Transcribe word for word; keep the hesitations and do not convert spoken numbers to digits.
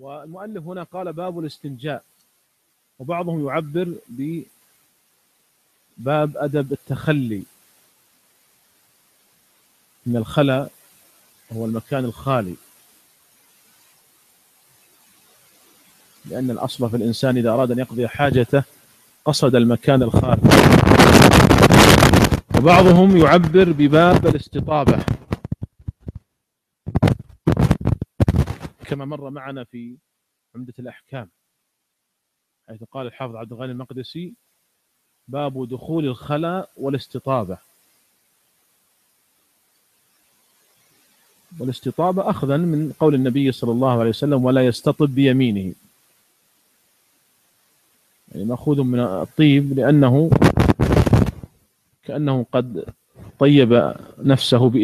والمؤلف هنا قال باب الاستنجاء، وبعضهم يعبر بباب أدب التخلي من الخلا، هو المكان الخالي، لأن الأصل في الإنسان إذا أراد أن يقضي حاجته قصد المكان الخالي. وبعضهم يعبر بباب الاستطابة كما مر معنا في عمدة الأحكام، حيث قال الحافظ عبد الغني المقدسي باب دخول الخلا والاستطابة. والاستطابة أخذا من قول النبي صلى الله عليه وسلم ولا يستطب بيمينه، يعني مأخوذ من الطيب لأنه كأنه قد طيب نفسه